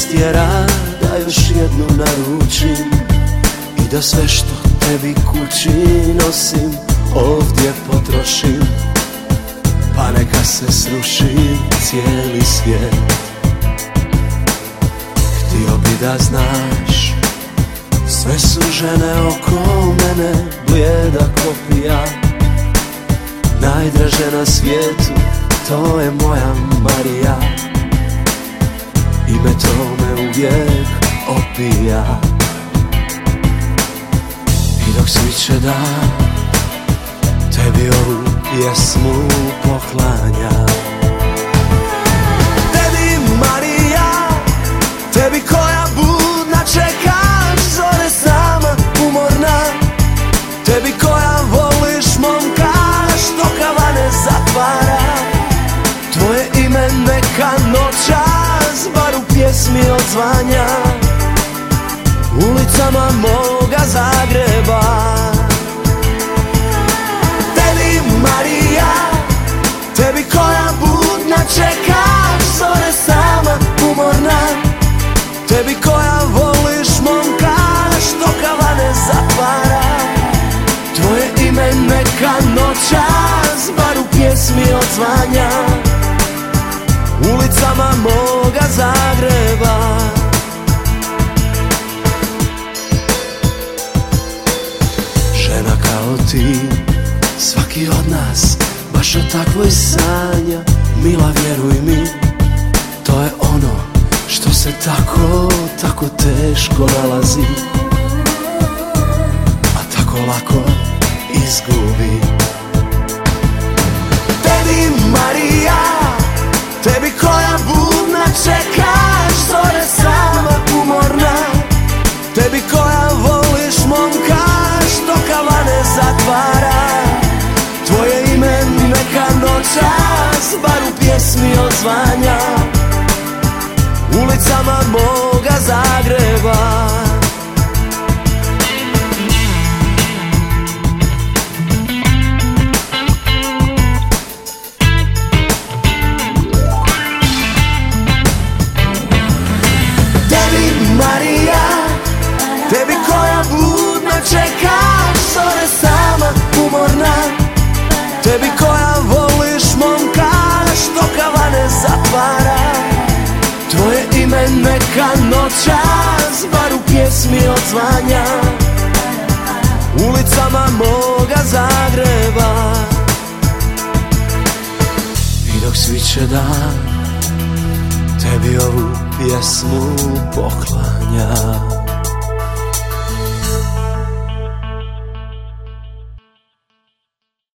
stjera da još jednu naručim i da sve što tebi kući nosim ovdje potrošim, pa neka se sruši cijeli svijet. Htio bi da znaš, sve su žene oko mene blijeda kopija. Najdraže na svijetu, to je moja Marija. Ime to me uvijek opija. I dok sviće dan, tebi ovu pjesmu poklanja. Tebi Marija, tebi koja budna čekaš zore sama umorna. Tebi koja voliš momka što kavane zatvara. Tvoje ime neka noćas bar u pjesmi odzvanja ulicama moga Zagreba. Tebi Marija, tebi koja budna čekaš zore sama umorna. Tebi koja voliš momka što kavane zatvara. Tvoje ime neka noćas bar u pjesmi odzvanja ulicama moga Zagreba. Žena kao ti, svaki od nas baš o takvoj sanja. Mila, vjeruj mi, to je ono što se tako teško nalazi, a tako lako izgubi. Tebi Marija, tebi koja budna čekaš zore sama umorna. Tebi koja voliš momka što kavane zatvara. Tvoje ime neka noćas bar u pjesmi odzvanja ulicama moga Zagreba. Marija, tebi koja budna čekaš zore sama umorna. Tebi koja voliš momka što kavane zatvara. Tvoje ime neka noćas bar u pjesmi odzvanja ulicama moga Zagreba. I dok sviće dan, tebi ovu pjesmu poklanja.